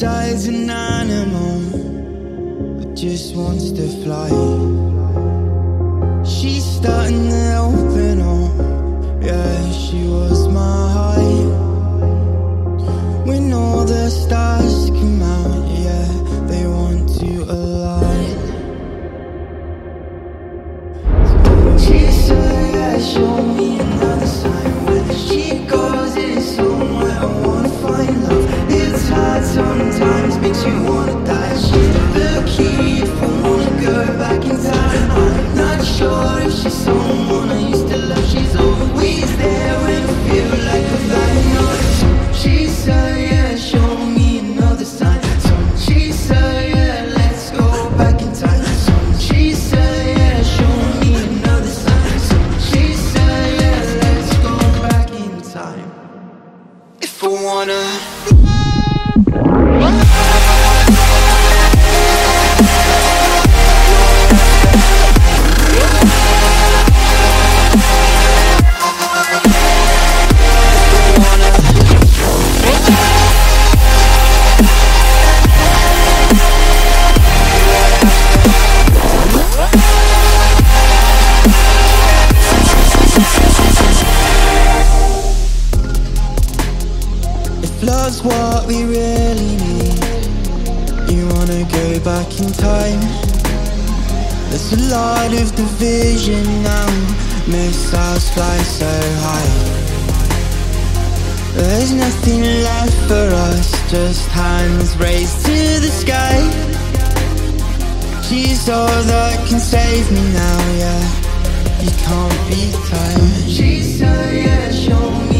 besides an animal that just wants to fly. She's starting to open up, yeah, she was my height. When all the stars come out, yeah, they want to align. She said, yeah, show me another sign. Where she goes is somewhere I wanna find love. It's hard sometimes, makes you wanna die. She's the key if I wanna go back in time. I'm not sure if she's someone I used to love. She's always there when I feel like I've had enough. She said, yeah, show me another sign. So she said, yeah, let's go back in time. So she said, yeah, show me another sign. So she said, yeah, let's go back in time. If I wanna. Love's what we really need. You wanna go back in time. There's a lot of division now. Missiles fly so high. There's nothing left for us, just hands raised to the sky. She's all that can save me now, yeah. You can't beat time. She said, yeah, show me